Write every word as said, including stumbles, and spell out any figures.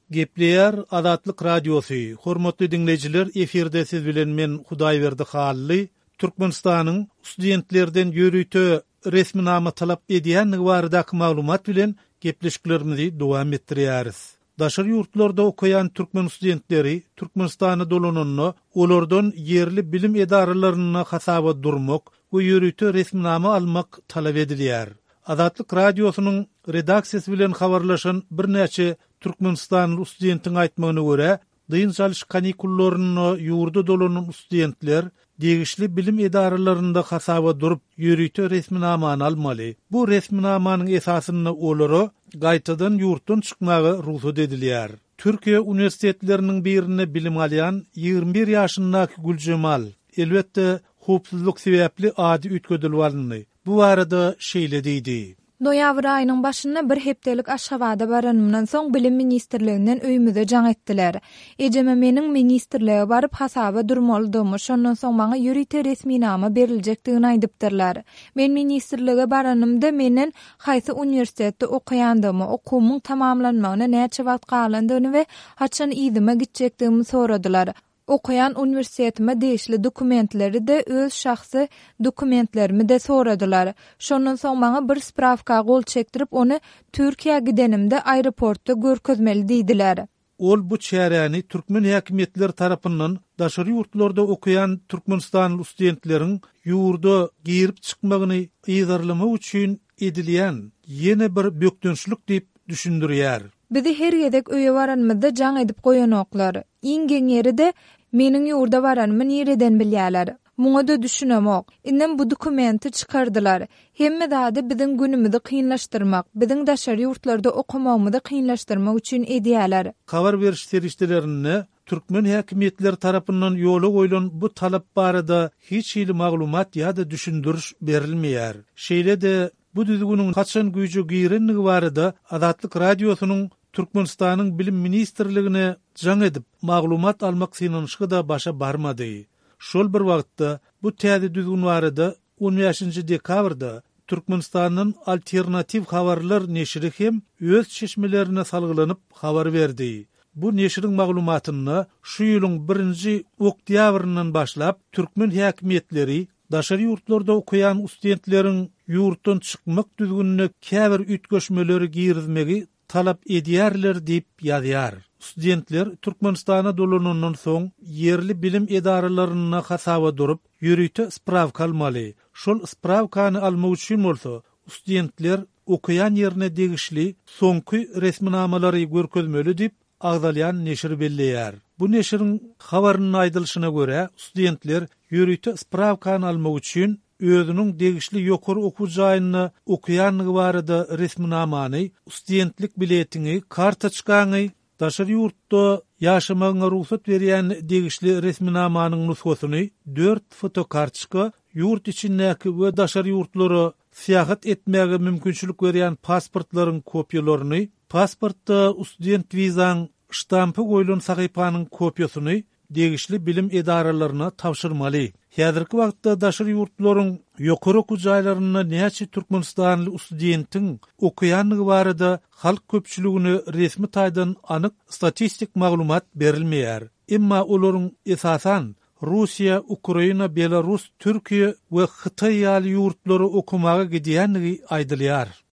Gepleyer Azatlyk Radiosu. Hormatly dinleyijiler, eferde siz bilen men Hudaýberdi Hally. Türkmenistanyň studentlerden ýörüýte resminama talap edýän baradaky maglumat bilen gepleşiklerimizi dowam etdirýäris. Daşary ýurtlarda okuyan türkmen studentleri Türkmenistany dolananyny, olardan yerli bilim edaralaryna hasaba durmak we ýörüýte resminama almak talap edilýär. Azatlyk Radiosynyň redaksiyasy bilen habarlaşan bir näçe Türkmenistan studentiň aýtmagyna görä, dyn çalyş kanikullaryny ýurda dolanan studentler degişli bilim edaralaryna hasaba durup ýörüýte resminamany almaly. Bu resminamanyň esasyny olary gaýtadan ýurtdan çykmagy ruhsat edilýär. Türkiýe uniwersitetleriniň birine bilim alýan ýygrimi bir ýaşyndaky Güljemal elbetde howpsuzlyk sebäpli ady ütgedilip alındy. Bu arada şeýle diýdi. Noýabr aýynyň başynda bir hepdelik Aşgabatda baranymdan soň bilim ministrliginden öýümüze jaň etdiler. Ejeme meniň ministrlige baryp hasaba durmalydymy, şondan soň maňa ýörüýte resminama berilejekdigini aýdypdyrlar. Men ministrlige baranymda menen haýsy uniwersitetde okuýandymy, okumyň tamamlanmagyna näçe wagt galandygyny we haçan ýydyma gitjekdigimi soradylar. Okuyan uniwersitetime değişli dokumentleri de öz şahsy dokumentlerimi de soradylar. Şondan soň maňa bir spravka gol çekdirip onu Türkiýe gidenimde aeroportda görkezmeli diýdiler. Ol bu çäräni türkmen häkimetleri tarapyndan daşary ýurtlarda okuyan Türkmenistan studentleriň ýurda girip çykmagyny ýyzarlamak üçin edilýän ýene bir bökdünçlük diýip düşündirýär. Bizi her gedek öýe baranmyzda jaň edip goýanoklar. Iň geňeri de meniň ýurda baranmy nereden bilýärler? Muňa da düşünemok. Inden bu dokumenti çykardylar. Hemme dady biziň günümizde kynlaşdyrmak, biziň daşary ýurtlarda okumagymyzda kynlaşdyrmak üçin edýärler. Habar beriş serişlerini türkmen häkimetleri tarapyndan ýola goýulan bu talap barada hiç ýyly maglumat ýa-da düşündiriş berilmeýär. Şeýle de bu düzgünün kaçan güýjü girenligi barada Azatlyk Radiosynyň Türkmenistanyň bilim ministrligine jaň edip maglumat almak synanyşy da başa barmady. Şol bir wagtda bu täze düzgün barada on beşinji dekabrda Türkmenistanyň alternativ habarlar neşri hem öz çeşmelerine salgylanyp habar berdi. Bu neşriň maglumatyny şu ýylyň birinji oktýabryndan başlap türkmen häkimetleri daşary ýurtlarda okuyan studentleriň ýurtdan çykmak düzgünine käbir ütgeşmeleri girizmegi talap edýärler diýip ýazýar. Studentler Türkmenistana dolanandan soň yerli bilim edaralaryna hasaba durup ýörüýte spravka almaly. Şol spravkany almak üçin bolsa studentler okuyan ýerine degişli soňky resminamalary görkezmeli diýip agdalýan neşir belleýär. Bu neşiriň habarynyň aýdylyşyna görä studentler ýörüýte spravkany almak üçin özüniň degişli ýokary okuw jaýyny okuýanlygy barada resminamany, studentlik biletini, kartoçkany, daşary ýurtda ýaşamagyna ruhsat berýän degişli resminamanyň nusxasyny, dört fotokartçka, ýurt içindäki we daşary ýurtlary seýahat etmäge mümkinçilik berýän pasportlaryň kopýalaryny, pasportda student wizaň ştampy goýulan sahypanyň kopýasyny degişli bilim edaralaryna tapşyrmaly. Häzirki wagtda daşary ýurtlaryň ýokary okuw jaýlaryna näçe Türkmenistanly studentiň okuýanlygy barada halk köpçüligini resmi taýdan anyk statistik maglumat berilmeýär. Emma olaryň esasan Russiýa, Ukraina, Belarus, Türkiýe we Hytaý ýaly ýurtlary okumaga gidýänligi aýdylýar.